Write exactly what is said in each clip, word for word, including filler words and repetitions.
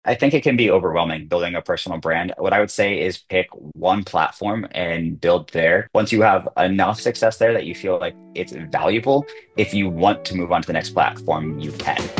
I think it can be overwhelming building a personal brand. What I would say is pick one platform and build there. Once you have enough success there that you feel like it's valuable, if you want to move on to the next platform, you can.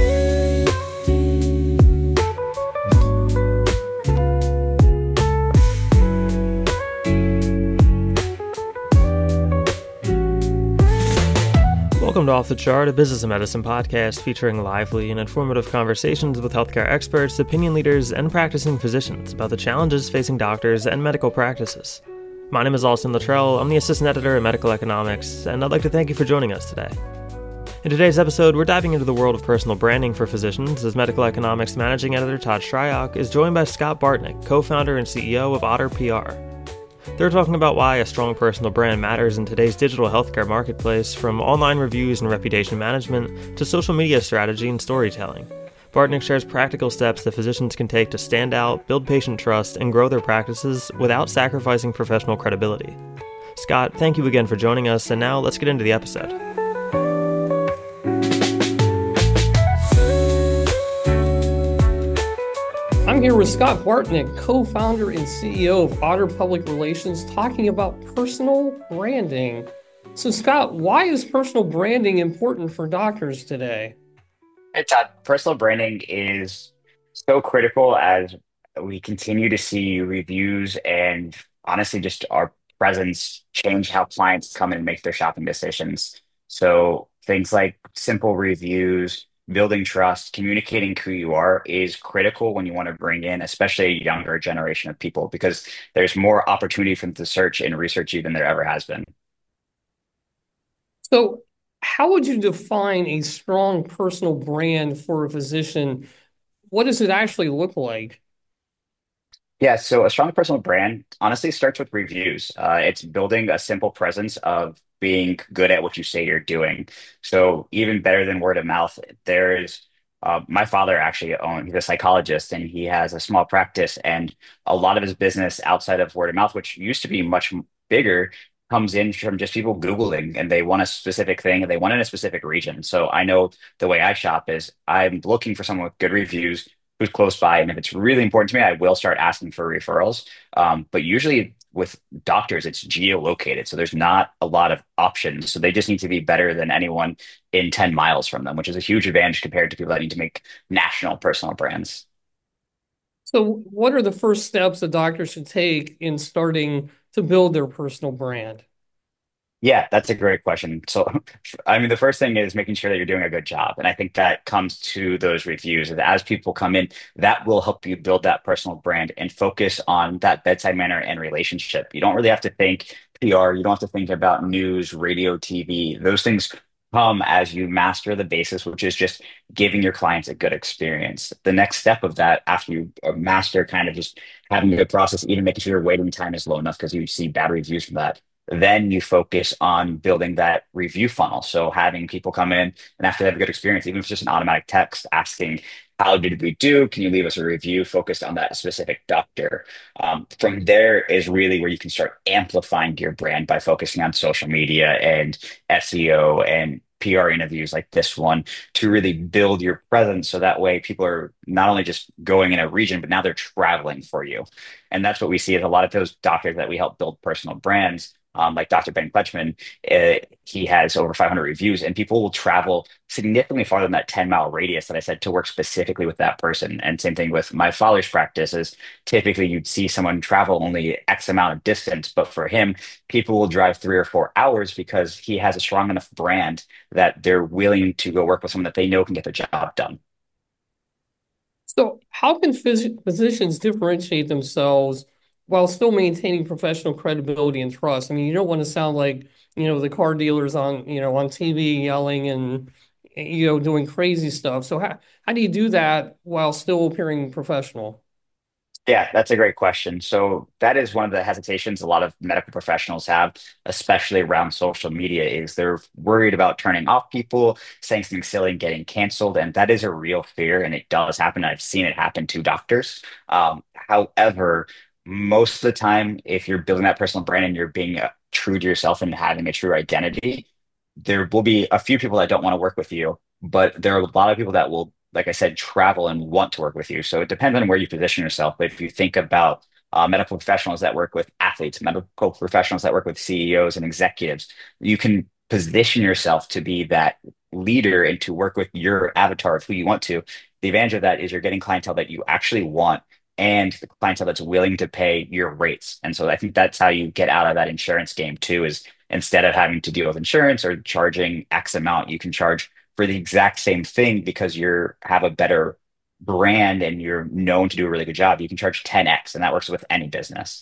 Welcome to Off the Chart, a business and medicine podcast featuring lively and informative conversations with healthcare experts, opinion leaders, and practicing physicians about the challenges facing doctors and medical practices. My name is Austin Luttrell. I'm the assistant editor at Medical Economics, and I'd like to thank you for joining us today. In today's episode, we're diving into the world of personal branding for physicians as Medical Economics managing editor Todd Stryok is joined by Scott Bartnick, co-founder and C E O of Otter P R. They're talking about why a strong personal brand matters in today's digital healthcare marketplace, from online reviews and reputation management to social media strategy and storytelling. Bartnick shares practical steps that physicians can take to stand out, build patient trust, and grow their practices without sacrificing professional credibility. Scott, thank you again for joining us, and now let's get into the episode. I'm here with Scott Bartnick, co-founder and C E O of Otter Public Relations, talking about personal branding. So, Scott, why is personal branding important for doctors today? Hey, Todd, personal branding is so critical as we continue to see reviews and honestly just our presence change how clients come and make their shopping decisions. So things like simple reviews, building trust, communicating who you are is critical when you want to bring in, especially a younger generation of people, because there's more opportunity for them to search and research you than there ever has been. So, how would you define a strong personal brand for a physician? What does it actually look like? Yeah, so a strong personal brand honestly starts with reviews. Uh, it's building a simple presence of being good at what you say you're doing. So even better than word of mouth, there's uh, my father actually owns, he's a psychologist and he has a small practice, and a lot of his business outside of word of mouth, which used to be much bigger, comes in from just people Googling and they want a specific thing and they want it in a specific region. So I know the way I shop is I'm looking for someone with good reviews who's close by. And if it's really important to me, I will start asking for referrals. Um, but usually with doctors, it's geolocated. So there's not a lot of options. So they just need to be better than anyone in ten miles from them, which is a huge advantage compared to people that need to make national personal brands. So, what are the first steps a doctor should take in starting to build their personal brand? Yeah, that's a great question. So, I mean, the first thing is making sure that you're doing a good job. And I think that comes to those reviews. As people come in, that will help you build that personal brand and focus on that bedside manner and relationship. You don't really have to think P R. You don't have to think about news, radio, T V. Those things come as you master the basis, which is just giving your clients a good experience. The next step of that, after you uh, master kind of just having a good process, even making sure your waiting time is low enough because you see bad reviews from that, then you focus on building that review funnel. So having people come in and after they have a good experience, even if it's just an automatic text asking, how did we do? Can you leave us a review focused on that specific doctor? Um, from there is really where you can start amplifying your brand by focusing on social media and S E O and P R interviews like this one to really build your presence. So that way people are not only just going in a region, but now they're traveling for you. And that's what we see is a lot of those doctors that we help build personal brands, um, like Doctor Ben Kletchman, uh, he has over five hundred reviews, and people will travel significantly farther than that ten mile radius that I said to work specifically with that person. And same thing with my father's practice is typically you'd see someone travel only X amount of distance, but for him, people will drive three or four hours because he has a strong enough brand that they're willing to go work with someone that they know can get the job done. So, how can phys physicians differentiate themselves while still maintaining professional credibility and trust? I mean, you don't want to sound like, you know, the car dealers on, you know, on T V yelling and, you know, doing crazy stuff. So, how, how do you do that while still appearing professional? Yeah, that's a great question. So that is one of the hesitations a lot of medical professionals have, especially around social media, is they're worried about turning off people, saying something silly and getting canceled. And that is a real fear, and it does happen. I've seen it happen to doctors. Um, however, most of the time, if you're building that personal brand and you're being uh, true to yourself and having a true identity, there will be a few people that don't want to work with you, but there are a lot of people that will like I said, travel and want to work with you. So it depends on where you position yourself. But if you think about uh, medical professionals that work with athletes, medical professionals that work with C E Os and executives, you can position yourself to be that leader and to work with your avatar of who you want to. The advantage of that is you're getting clientele that you actually want and the clientele that's willing to pay your rates. And so I think that's how you get out of that insurance game too, is instead of having to deal with insurance or charging X amount, you can charge for the exact same thing because you're have a better brand and you're known to do a really good job. You can charge ten X and that works with any business.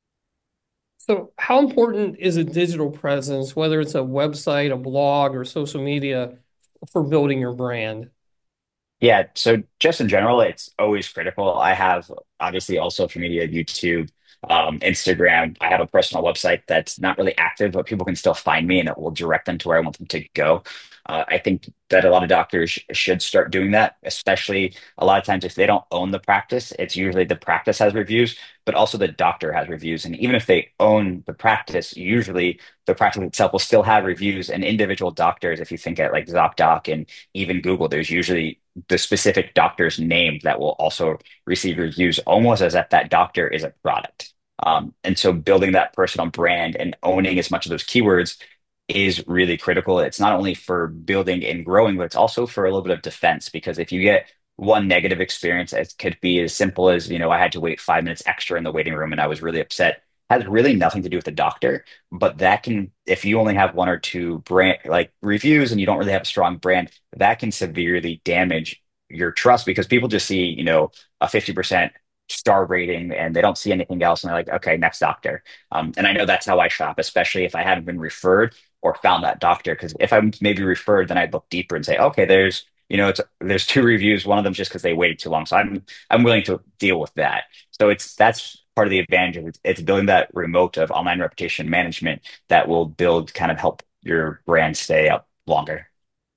So, how important is a digital presence, whether it's a website, a blog, or social media, for building your brand? Yeah, so just in general, it's always critical. I have obviously all social media, YouTube, um, Instagram. I have a personal website that's not really active, but people can still find me and it will direct them to where I want them to go. Uh, I think that a lot of doctors sh- should start doing that, especially a lot of times if they don't own the practice, it's usually the practice has reviews, but also the doctor has reviews. And even if they own the practice, usually the practice itself will still have reviews and individual doctors. If you think at like ZocDoc and even Google, there's usually the specific doctor's name that will also receive reviews almost as if that doctor is a product. Um, and so building that personal brand and owning as much of those keywords is really critical. It's not only for building and growing, but it's also for a little bit of defense because if you get one negative experience, it could be as simple as, you know, I had to wait five minutes extra in the waiting room and I was really upset. Has really nothing to do with the doctor, but that can, if you only have one or two brand like reviews and you don't really have a strong brand, that can severely damage your trust because people just see, you know, a fifty percent star rating and they don't see anything else. And they're like, okay, next doctor. Um, and I know that's how I shop, especially if I haven't been referred or found that doctor. Because if I'm maybe referred, then I'd look deeper and say, okay, there's, you know, it's there's two reviews, one of them just because they waited too long. So I'm I'm willing to deal with that. So it's that's part of the advantage of it. It's building that remote of online reputation management that will build kind of help your brand stay up longer.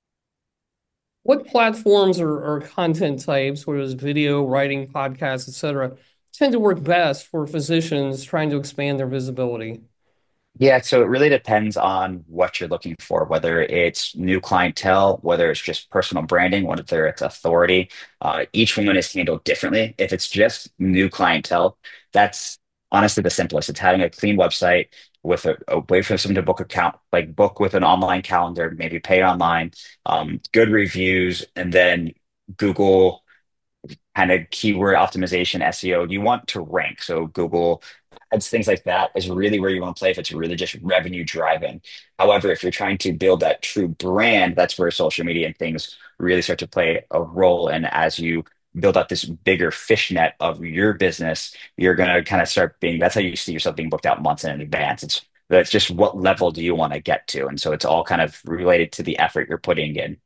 What platforms or, or content types, whether it's video, writing, podcasts, et cetera, tend to work best for physicians trying to expand their visibility? Yeah, so it really depends on what you're looking for, whether it's new clientele, whether it's just personal branding, whether it's authority. Uh, each one is handled differently. If it's just new clientele, that's honestly the simplest. It's having a clean website with a, a way for someone to book account, like book with an online calendar, maybe pay online, um, good reviews, and then Google kind of keyword optimization, S E O. You want to rank. So Google ads, things like that is really where you want to play if it's really just revenue driving. However, if you're trying to build that true brand, that's where social media and things really start to play a role. And as you build out this bigger fishnet of your business, you're going to kind of start being, that's how you see yourself being booked out months in advance. It's that's just what level do you want to get to? And so it's all kind of related to the effort you're putting in.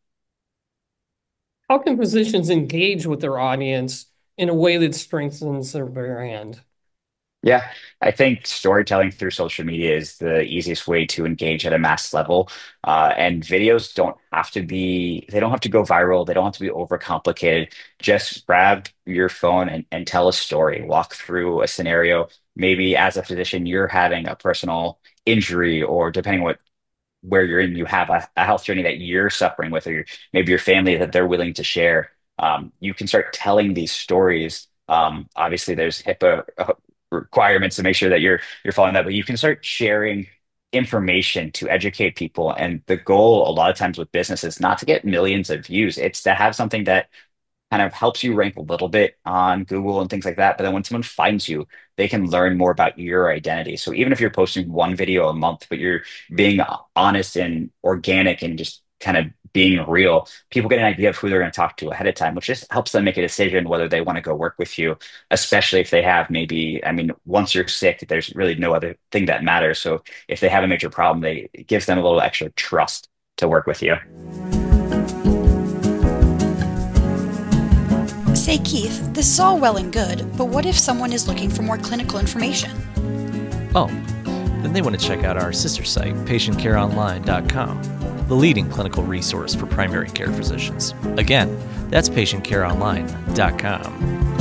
How can physicians engage with their audience in a way that strengthens their brand? Yeah, I think storytelling through social media is the easiest way to engage at a mass level. Uh, and videos don't have to be, they don't have to go viral. They don't have to be overcomplicated. Just grab your phone and, and tell a story, walk through a scenario. Maybe as a physician, you're having a personal injury, or depending what where you're in, you have a, a health journey that you're suffering with, or your, maybe your family that they're willing to share. Um, you can start telling these stories. Um, obviously, there's HIPAA uh, requirements to make sure that you're you're following that, but you can start sharing information to educate people. And the goal, a lot of times with business, is not to get millions of views. It's to have something that kind of helps you rank a little bit on Google and things like that. But then when someone finds you, they can learn more about your identity. So even if you're posting one video a month, but you're being honest and organic and just kind of being real, people get an idea of who they're going to talk to ahead of time, which just helps them make a decision whether they want to go work with you, especially if they have maybe, I mean, once you're sick, there's really no other thing that matters. So if they have a major problem, they it gives them a little extra trust to work with you. Say, Keith, this is all well and good, but what if someone is looking for more clinical information? Oh, then they want to check out our sister site, patient care online dot com, the leading clinical resource for primary care physicians. Again, that's patient care online dot com.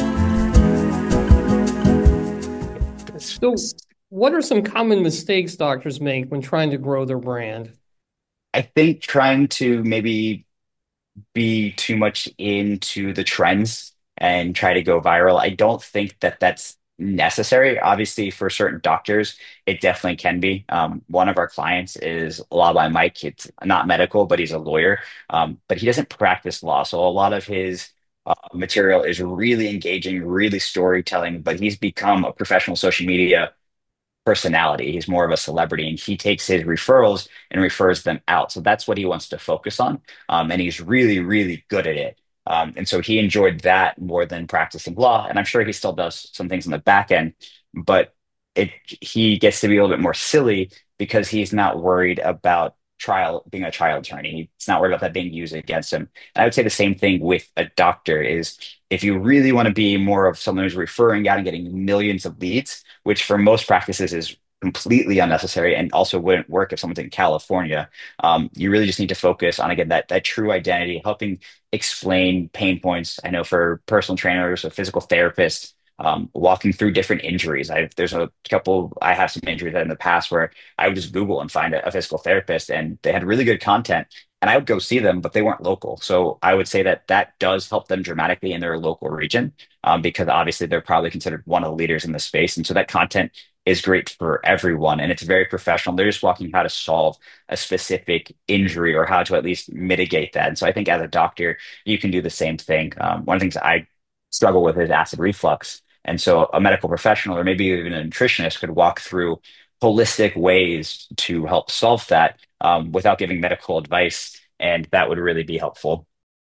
So, what are some common mistakes doctors make when trying to grow their brand? I think trying to maybe be too much into the trends and try to go viral. I don't think that that's necessary. Obviously, for certain doctors, it definitely can be. Um, one of our clients is Law by Mike. It's not medical, but he's a lawyer. Um, but he doesn't practice law. So a lot of his uh, material is really engaging, really storytelling, but he's become a professional social media personality. He's more of a celebrity, and he takes his referrals and refers them out. So that's what he wants to focus on. Um, and he's really, really good at it. Um, and so he enjoyed that more than practicing law. And I'm sure he still does some things on the back end, but it he gets to be a little bit more silly because he's not worried about trial being a trial attorney. He's not worried about that being used against him. And I would say the same thing with a doctor is if you really want to be more of someone who's referring out and getting millions of leads, which for most practices is completely unnecessary and also wouldn't work if someone's in California. Um, you really just need to focus on again that that true identity, helping explain pain points. I know for personal trainers or physical therapists, um, walking through different injuries. I there's a couple. I have some injuries in the past where I would just Google and find a, a physical therapist, and they had really good content. And I would go see them, but they weren't local. So I would say that that does help them dramatically in their local region, um, because obviously they're probably considered one of the leaders in the space. And so that content is great for everyone and it's very professional. They're just walking how to solve a specific injury or how to at least mitigate that. And so I think as a doctor, you can do the same thing. Um, one of the things I struggle with is acid reflux. And so a medical professional or maybe even a nutritionist could walk through holistic ways to help solve that um, without giving medical advice. And that would really be helpful.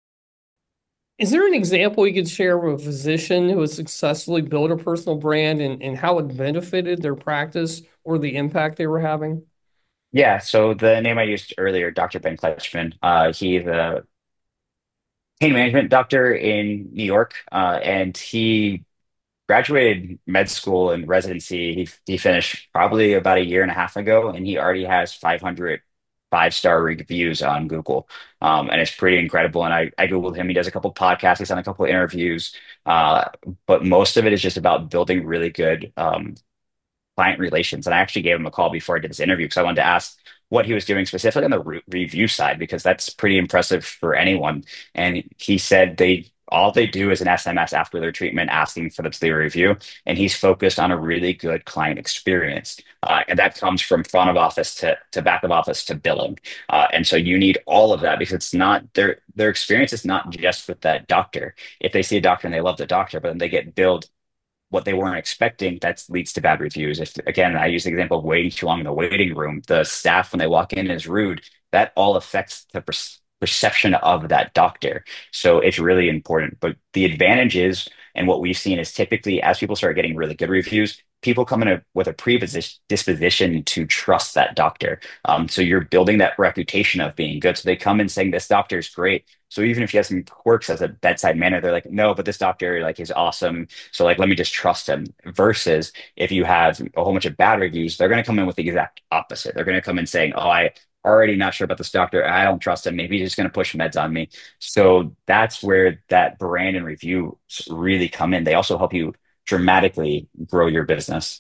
Is there an example you could share of a physician who has successfully built a personal brand and, and how it benefited their practice or the impact they were having? Yeah. So the name I used earlier, doctor Ben Kletchman, uh, he's a pain management doctor in New York, uh, and he graduated med school and residency. He, he finished probably about a year and a half ago, and he already has five hundred five-star reviews on Google. Um, and it's pretty incredible. And I, I Googled him. He does a couple podcasts. He's done a couple interviews. Uh, but most of it is just about building really good um, client relations. And I actually gave him a call before I did this interview because I wanted to ask what he was doing specifically on the re review side, because that's pretty impressive for anyone. And he said they all they do is an S M S after their treatment asking for the review. And he's focused on a really good client experience. Uh, and that comes from front of office to, to back of office to billing. Uh, and so you need all of that because it's not their their experience is not just with that doctor. If they see a doctor and they love the doctor, but then they get billed what they weren't expecting, that leads to bad reviews. If again, I use the example of waiting too long in the waiting room, the staff when they walk in is rude. That all affects the per perception of that doctor. So it's really important. But the advantage is, and what we've seen is typically as people start getting really good reviews, people come in a, with a predisposition to trust that doctor. Um, so you're building that reputation of being good. So they come in saying this doctor is great. So even if you have some quirks as a bedside manner, they're like, no, but this doctor like is awesome. So like, let me just trust him. Versus if you have a whole bunch of bad reviews, they're going to come in with the exact opposite. They're going to come in saying, oh, I already not sure about this doctor. I don't trust him. Maybe he's just going to push meds on me. So that's where that brand and review really come in. They also help you dramatically grow your business.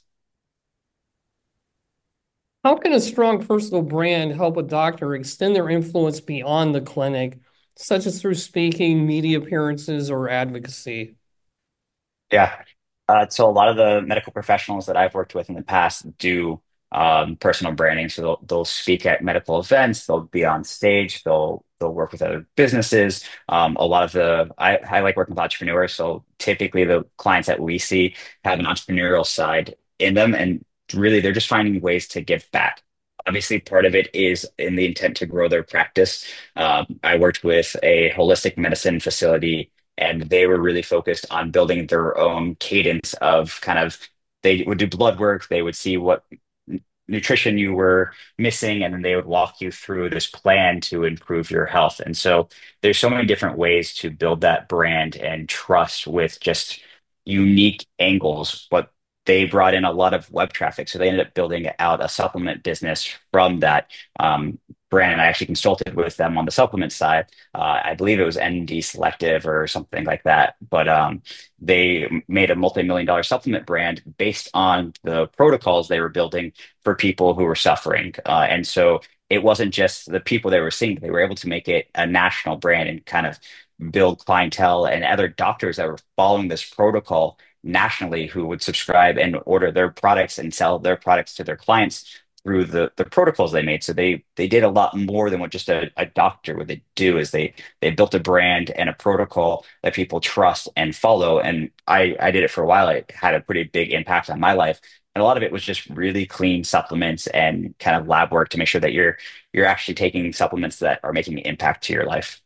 How can a strong personal brand help a doctor extend their influence beyond the clinic, such as through speaking, media appearances, or advocacy? Yeah. Uh, so a lot of the medical professionals that I've worked with in the past do um, personal branding. So they'll, they'll speak at medical events, they'll be on stage, they'll they'll work with other businesses. Um, a lot of the I, I like working with entrepreneurs. So typically the clients that we see have an entrepreneurial side in them, and really they're just finding ways to give back. Obviously, part of it is in the intent to grow their practice. Um, I worked with a holistic medicine facility and they were really focused on building their own cadence of kind of they would do blood work, they would see what nutrition you were missing, and then they would walk you through this plan to improve your health. And so there's so many different ways to build that brand and trust with just unique angles, but they brought in a lot of web traffic. So they ended up building out a supplement business from that um, brand. And I actually consulted with them on the supplement side. Uh, I believe it was N D Selective or something like that. But um, they made a multi-million dollar supplement brand based on the protocols they were building for people who were suffering. Uh, and so it wasn't just the people they were seeing, they were able to make it a national brand and kind of build clientele and other doctors that were following this protocol nationally who would subscribe and order their products and sell their products to their clients through the the protocols they made. So they they did a lot more than what just a, a doctor would they do is they they built a brand and a protocol that people trust and follow. And I I did it for a while. It had a pretty big impact on my life. And a lot of it was just really clean supplements and kind of lab work to make sure that you're you're actually taking supplements that are making an impact to your life.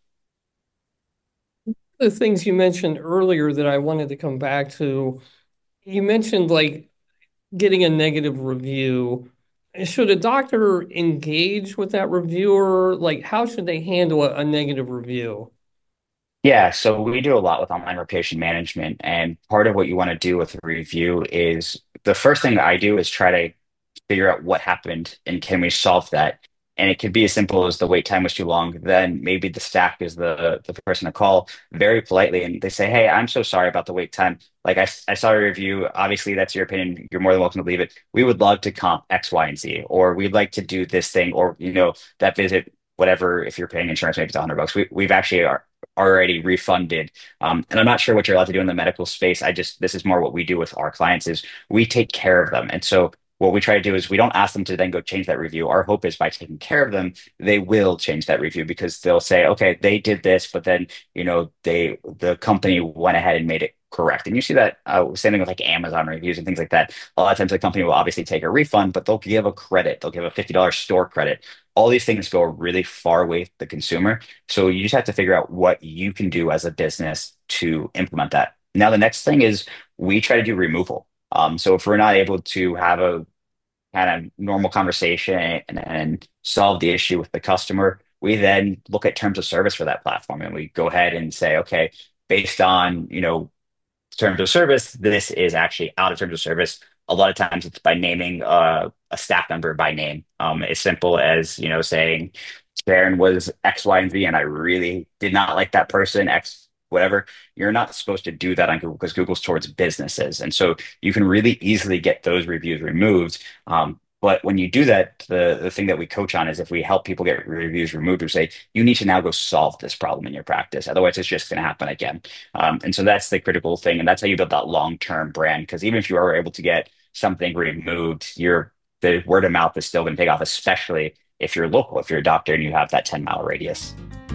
The things you mentioned earlier that I wanted to come back to, you mentioned like getting a negative review. Should a doctor engage with that reviewer? Like, how should they handle a, a negative review? Yeah, so we do a lot with online patient management, and part of what you want to do with a review is the first thing that I do is try to figure out what happened and can we solve that. And it could be as simple as the wait time was too long. Then maybe the staff is the the person to call very politely, and they say, "Hey, I'm so sorry about the wait time. Like I, s- I saw your review. Obviously, that's your opinion. You're more than welcome to leave it. We would love to comp X, Y, and Z, or we'd like to do this thing, or you know that visit." Whatever, if you're paying insurance, maybe it's a hundred bucks. We, we've actually are already refunded. Um, and I'm not sure what you're allowed to do in the medical space. I just, this is more what we do with our clients is we take care of them. And so what we try to do is we don't ask them to then go change that review. Our hope is by taking care of them, they will change that review because they'll say, okay, they did this, but then, you know, they, the company went ahead and made it correct. And you see that uh, same thing with like Amazon reviews and things like that. A lot of times the company will obviously take a refund, but they'll give a credit. They'll give a fifty dollars store credit. All these things go really far away with the consumer. So you just have to figure out what you can do as a business to implement that. Now, the next thing is we try to do removal. Um, so if we're not able to have a kind of normal conversation and, and solve the issue with the customer, we then look at terms of service for that platform and we go ahead and say, okay, based on, you know, terms of service, this is actually out of terms of service. A lot of times it's by naming uh, a staff member by name. Um, as simple as, you know, saying Sharon was X, Y, and Z, and I really did not like that person, X, whatever. You're not supposed to do that on Google because Google's towards businesses. And so you can really easily get those reviews removed. Um, but when you do that, the, the thing that we coach on is if we help people get reviews removed, we say, you need to now go solve this problem in your practice. Otherwise, it's just going to happen again. Um, and so that's the critical thing. And that's how you build that long-term brand. Because even if you are able to get something removed, your the word of mouth is still going to take off, especially if you're local, if you're a doctor and you have that ten mile radius.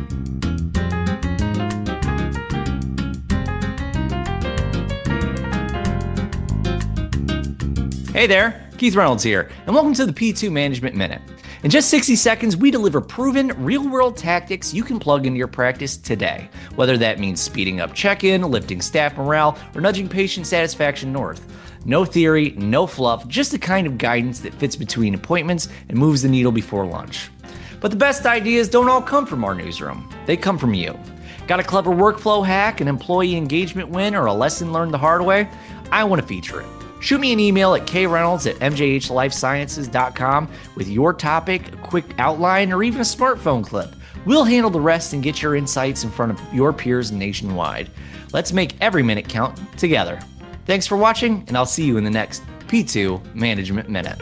Hey there, Keith Reynolds here, and welcome to the P two Management Minute. In just sixty seconds, we deliver proven, real-world tactics you can plug into your practice today, whether that means speeding up check-in, lifting staff morale, or nudging patient satisfaction north. No theory, no fluff, just the kind of guidance that fits between appointments and moves the needle before lunch. But the best ideas don't all come from our newsroom. They come from you. Got a clever workflow hack, an employee engagement win, or a lesson learned the hard way? I want to feature it. Shoot me an email at kreynolds at m j h life sciences dot com with your topic, a quick outline, or even a smartphone clip. We'll handle the rest and get your insights in front of your peers nationwide. Let's make every minute count together. Thanks for watching, and I'll see you in the next P two Management Minute.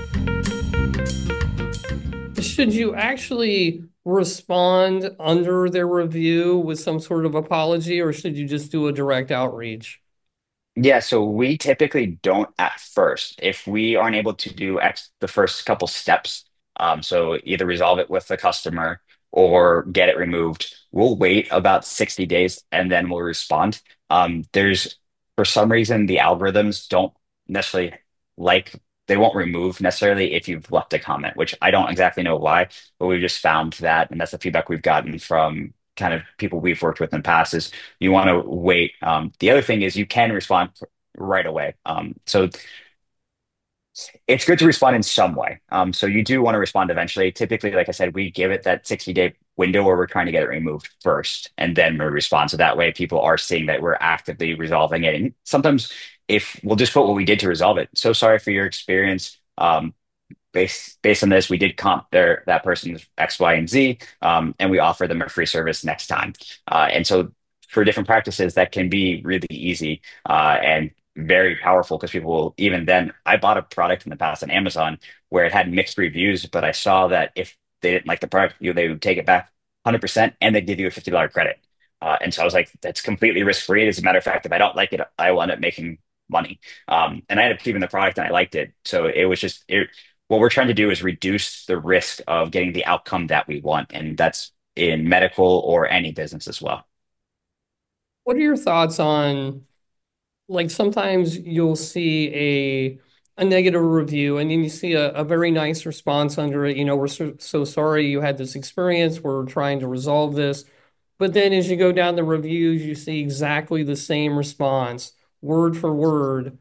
Should you actually respond under their review with some sort of apology, or should you just do a direct outreach? Yeah, so we typically don't at first. If we aren't able to do X the first couple steps, um, so either resolve it with the customer or get it removed, we'll wait about sixty days and then we'll respond. Um, there's, for some reason, the algorithms don't necessarily like, they won't remove necessarily if you've left a comment, which I don't exactly know why, but we've just found that, and that's the feedback we've gotten from kind of people we've worked with in the past is you want to wait. Um, the other thing is you can respond right away. Um, so it's good to respond in some way. Um, so you do want to respond eventually. Typically, like I said, we give it that sixty day window where we're trying to get it removed first and then we respond. So that way people are seeing that we're actively resolving it. And sometimes if we'll just put what we did to resolve it. So sorry for your experience. Um, based based on this, we did comp their that person's X, Y, and Z, um, and we offer them a free service next time. Uh, and so for different practices, that can be really easy uh, and very powerful because people will even then. I bought a product in the past on Amazon where it had mixed reviews, but I saw that if they didn't like the product, you know, they would take it back one hundred percent and they'd give you a fifty dollars credit. Uh, and so I was like, that's completely risk free. As a matter of fact, if I don't like it, I will end up making money. Um, and I ended up keeping the product and I liked it. So it was just, it, what we're trying to do is reduce the risk of getting the outcome that we want. And that's in medical or any business as well. What are your thoughts on, like, sometimes you'll see a a negative review and then you see a, a very nice response under it. You know, we're so, so sorry you had this experience. We're trying to resolve this. But then as you go down the reviews, you see exactly the same response, word for word,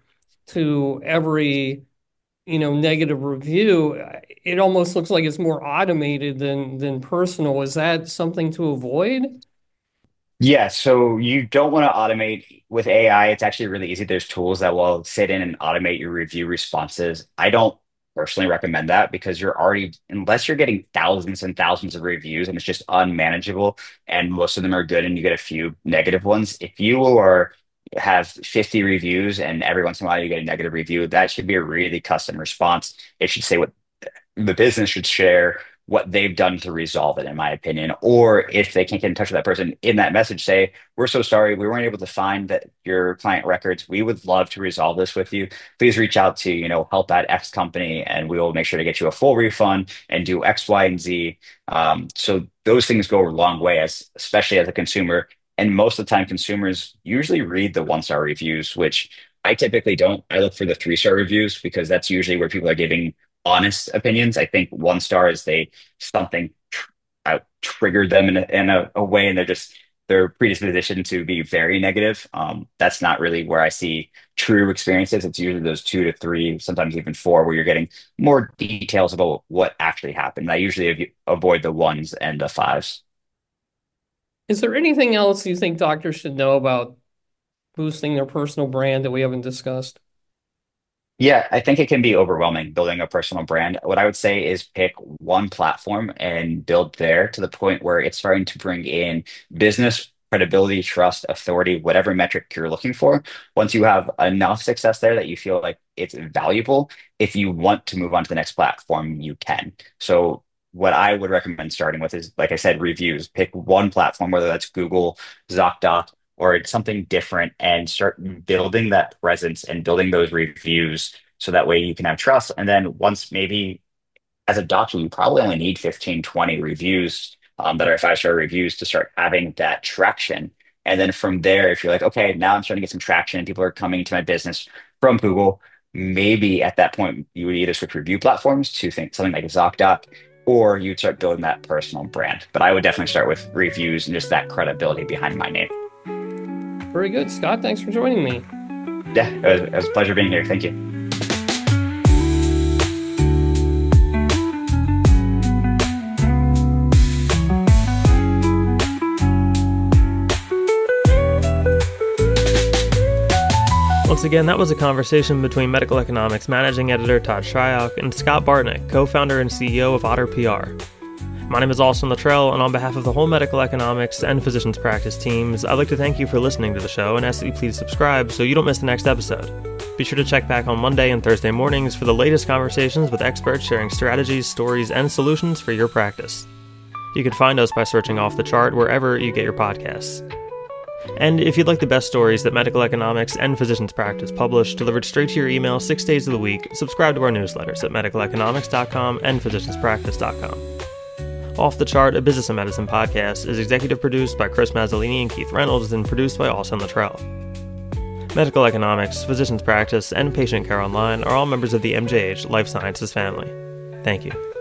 to every, you know, negative review. It almost looks like it's more automated than than personal. Is that something to avoid? Yeah, so you don't want to automate with A I. It's actually really easy. There's tools that will sit in and automate your review responses. I don't personally recommend that because you're already, unless you're getting thousands and thousands of reviews and it's just unmanageable and most of them are good and you get a few negative ones. If you are have fifty reviews and every once in a while you get a negative review, that should be a really custom response. It should say what the business should share what they've done to resolve it, in my opinion. Or if they can't get in touch with that person in that message, say, we're so sorry, we weren't able to find that your client records. We would love to resolve this with you. Please reach out to, you know, help at X company and we will make sure to get you a full refund and do X, Y, and Z. Um, so those things go a long way, as especially as a consumer. And most of the time, consumers usually read the one star reviews, which I typically don't. I look for the three star reviews because that's usually where people are giving honest opinions. I think one star is they something tr uh, triggered them in a, in a, a way, and they're just they're predispositioned to be very negative. Um, that's not really where I see true experiences. It's usually those two to three, sometimes even four, where you're getting more details about what actually happened. I usually av avoid the ones and the fives. Is there anything else you think doctors should know about boosting their personal brand that we haven't discussed? Yeah, I think it can be overwhelming building a personal brand. What I would say is pick one platform and build there to the point where it's starting to bring in business credibility, trust, authority, whatever metric you're looking for. Once you have enough success there that you feel like it's valuable, if you want to move on to the next platform, you can. So what I would recommend starting with is, like I said, reviews. Pick one platform, whether that's Google, ZocDoc, or it's something different, and start building that presence and building those reviews so that way you can have trust. And then once maybe as a doctor, you probably only need fifteen, twenty reviews um, that are five-star reviews to start having that traction. And then from there, if you're like, okay, now I'm starting to get some traction and people are coming to my business from Google, maybe at that point you would either switch review platforms to think something like ZocDoc, or you'd start building that personal brand. But I would definitely start with reviews and just that credibility behind my name. Very good. Scott, thanks for joining me. Yeah, it was, it was a pleasure being here. Thank you. Once again, that was a conversation between Medical Economics Managing Editor Todd Shryock and Scott Bartnick, co-founder and C E O of Otter P R. My name is Austin Luttrell, and on behalf of the whole medical economics and physicians practice teams, I'd like to thank you for listening to the show and ask that you please subscribe so you don't miss the next episode. Be sure to check back on Monday and Thursday mornings for the latest conversations with experts sharing strategies, stories, and solutions for your practice. You can find us by searching Off the Chart wherever you get your podcasts. And if you'd like the best stories that medical economics and physicians practice publish delivered straight to your email six days of the week, subscribe to our newsletters at medical economics dot com and physicians practice dot com. Off the Chart, a business and medicine podcast, is executive produced by Chris Mazzolini and Keith Reynolds and produced by Austin Luttrell. Medical economics, physicians practice, and patient care online are all members of the M J H Life Sciences family. Thank you.